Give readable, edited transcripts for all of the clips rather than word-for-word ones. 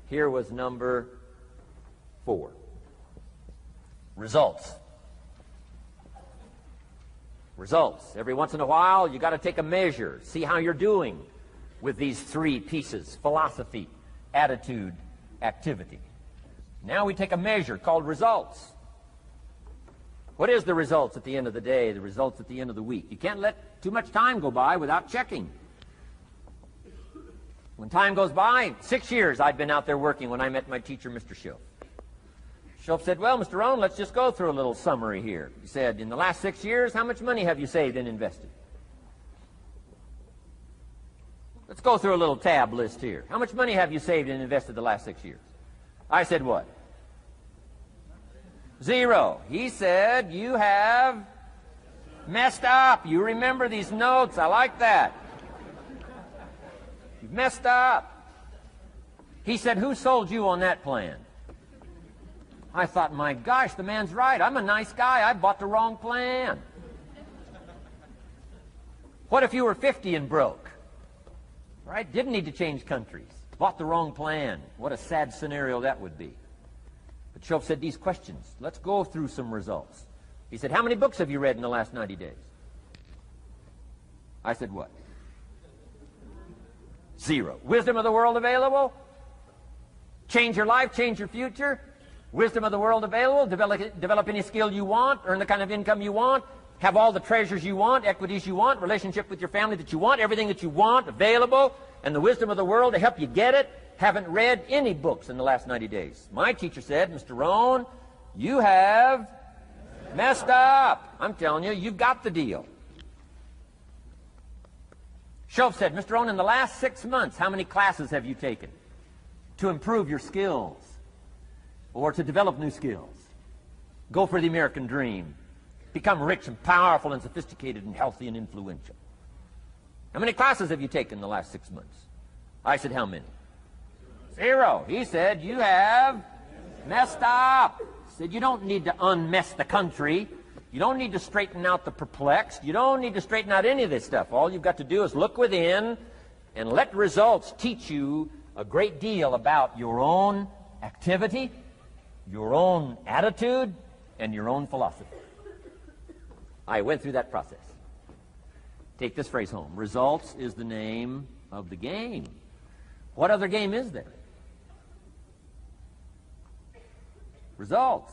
Here was number 4. Results. Results. Every once in a while, you got to take a measure, see how you're doing with these 3 pieces: philosophy, attitude, activity. Now we take a measure called results. What is the results at the end of the day, the results at the end of the week? You can't let too much time go by without checking. When time goes by, 6 years I'd been out there working when I met my teacher, Mr. Shoaff. Shoaff said, well, Mr. Rohn, let's just go through a little summary here. He said, in the last 6 years, how much money have you saved and invested? Let's go through a little tab list here. How much money have you saved and invested the last 6 years? I said, what? 0. He said, you have messed up. You remember these notes. I like that. You've messed up. He said, who sold you on that plan? I thought, my gosh, the man's right. I'm a nice guy. I bought the wrong plan. What if you were 50 and broke? Right? Didn't need to change countries. Bought the wrong plan. What a sad scenario that would be. But Shoaff said these questions. Let's go through some results. He said, how many books have you read in the last 90 days? I said, what? 0. Wisdom of the world available? Change your life, change your future? Wisdom of the world available? Develop any skill you want, earn the kind of income you want, have all the treasures you want, equities you want, relationship with your family that you want, everything that you want available, and the wisdom of the world to help you get it. Haven't read any books in the last 90 days. My teacher said, Mr. Rohn, you have messed up. I'm telling you, you've got the deal. Shoaff said, Mr. Rohn, in the last 6 months, how many classes have you taken to improve your skills or to develop new skills? Go for the American dream. Become rich and powerful and sophisticated and healthy and influential. How many classes have you taken in the last 6 months? I said, how many? 0. He said, you have messed up. He said, you don't need to unmess the country. You don't need to straighten out the perplexed. You don't need to straighten out any of this stuff. All you've got to do is look within and let results teach you a great deal about your own activity, your own attitude, and your own philosophy. I went through that process. Take this phrase home. Results is the name of the game. What other game is there? Results.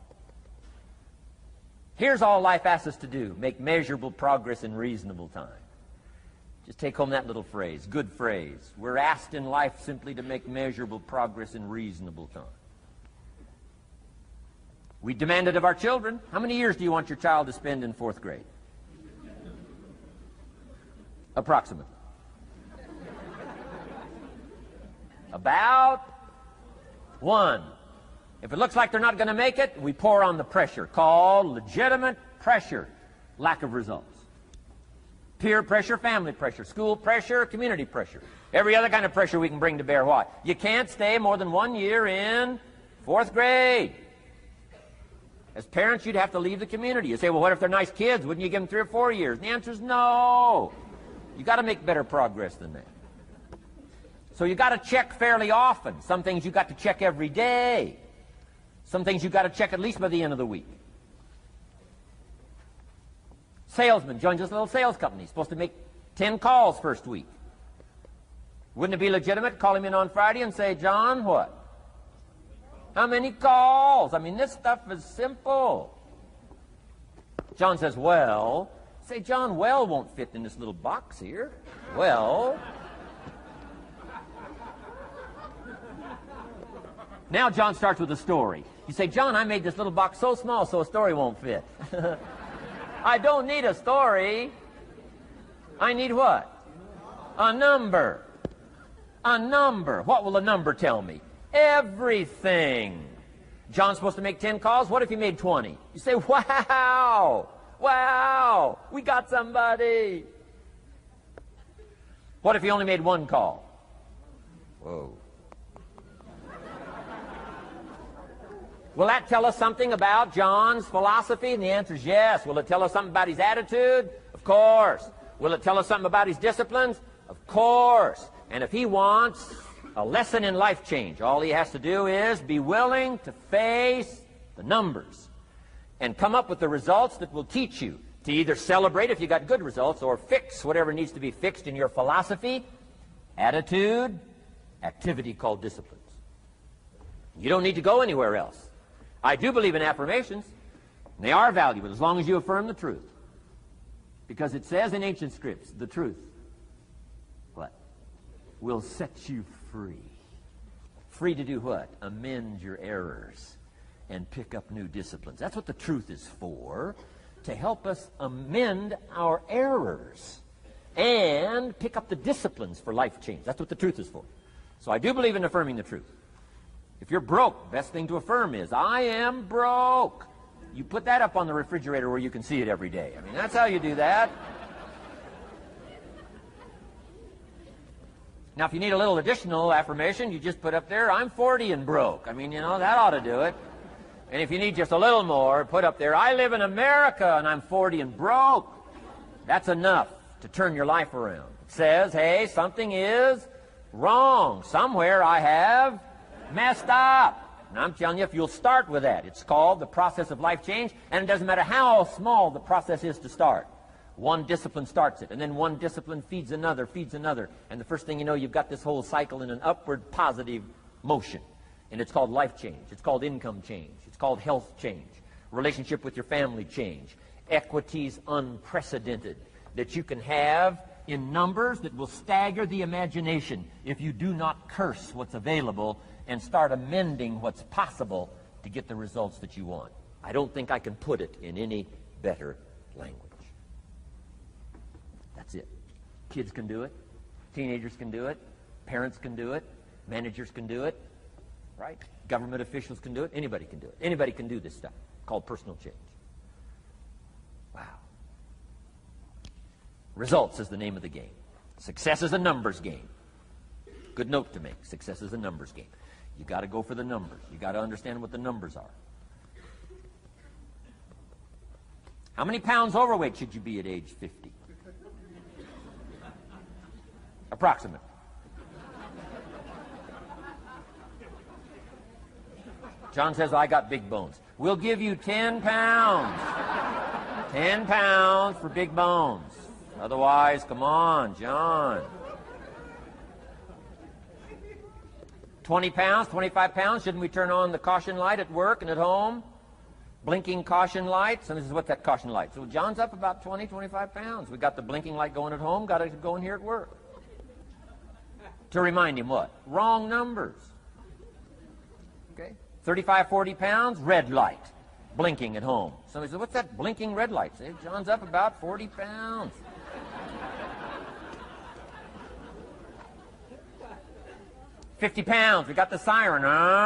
Here's all life asks us to do. Make measurable progress in reasonable time. Just take home that little phrase. Good phrase. We're asked in life simply to make measurable progress in reasonable time. We demand it of our children. How many years do you want your child to spend in 4th grade? Approximately. About 1. If it looks like they're not going to make it, we pour on the pressure, called legitimate pressure, lack of results. Peer pressure, family pressure, school pressure, community pressure. Every other kind of pressure we can bring to bear. What? You can't stay more than 1 year in 4th grade. As parents, you'd have to leave the community. You say, well, what if they're nice kids? Wouldn't you give them 3 or 4 years? And the answer is no. You got to make better progress than that. So you got to check fairly often. Some things you got to check every day. Some things you got to check at least by the end of the week. Salesman joins this little sales company. He's supposed to make 10 calls first week. Wouldn't it be legitimate to call him in on Friday and say, John, what? How many calls? I mean, this stuff is simple. John says, well. Say, John, well won't fit in this little box here. Well. Now John starts with a story. You say, John, I made this little box so small so a story won't fit. I don't need a story. I need what? A number. A number. What will a number tell me? Everything. John's supposed to make 10 calls. What if he made 20? You say, wow. Wow. We got somebody. What if he only made 1 call? Whoa. Will that tell us something about John's philosophy? And the answer is yes. Will it tell us something about his attitude? Of course. Will it tell us something about his disciplines? Of course. And if he wants A lesson in life change. All he has to do is be willing to face the numbers and come up with the results that will teach you to either celebrate if you got good results or fix whatever needs to be fixed in your philosophy, attitude, activity called disciplines. You don't need to go anywhere else. I do believe in affirmations. They are valuable as long as you affirm the truth. Because it says in ancient scripts, the truth, what? Will set you free. Free to do what? Amend your errors and pick up new disciplines. That's what the truth is for, to help us amend our errors and pick up the disciplines for life change. That's what the truth is for. So I do believe in affirming the truth. If you're broke, best thing to affirm is, I am broke. You put that up on the refrigerator where you can see it every day. I mean, that's how you do that. Now, if you need a little additional affirmation, you just put up there, I'm 40 and broke. I mean, you know, that ought to do it. And if you need just a little more, put up there, I live in America and I'm 40 and broke. That's enough to turn your life around. It says, hey, something is wrong. Somewhere I have messed up. And I'm telling you, if you'll start with that, it's called the process of life change, and it doesn't matter how small the process is to start. One discipline starts it, and then one discipline feeds another, and the first thing you know, you've got this whole cycle in an upward positive motion. And it's called life change. It's called income change. It's called health change. Relationship with your family change. Equities unprecedented that you can have in numbers that will stagger the imagination if you do not curse what's available and start amending what's possible to get the results that you want. I don't think I can put it in any better language. That's it. Kids can do it. Teenagers can do it. Parents can do it. Managers can do it. Right? Government officials can do it. Anybody can do it. Anybody can do this stuff called personal change. Wow. Results is the name of the game. Success is a numbers game. Good note to make. Success is a numbers game. You got to go for the numbers. You got to understand what the numbers are. How many pounds overweight should you be at age 50? Approximate. John says, I got big bones. We'll give you 10 pounds. 10 pounds for big bones. Otherwise, come on, John. 20 pounds, 25 pounds, shouldn't we turn on the caution light at work and at home? Blinking caution lights, and this is what that caution light. So John's up about 20, 25 pounds. We got the blinking light going at home, got it going here at work. To remind him what? Wrong numbers. Okay? 35, 40 pounds, red light, blinking at home. Somebody says, what's that blinking red light? Say, John's up about 40 pounds. 50 pounds, we got the siren.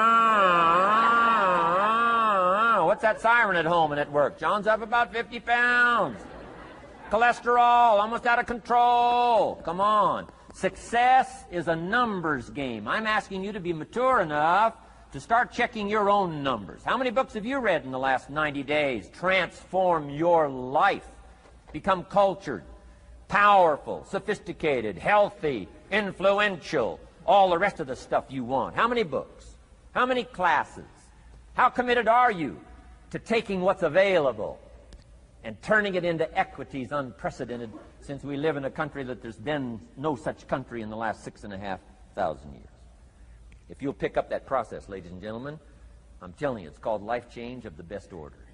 What's that siren at home and at work? John's up about 50 pounds. Cholesterol, almost out of control. Come on. Success is a numbers game. I'm asking you to be mature enough to start checking your own numbers. How many books have you read in the last 90 days? Transform your life. Become cultured, powerful, sophisticated, healthy, influential, all the rest of the stuff you want. How many books? How many classes? How committed are you to taking what's available and turning it into equities unprecedented, since we live in a country that there's been no such country in the last 6,500 years? If you'll pick up that process, ladies and gentlemen, I'm telling you, it's called life change of the best order.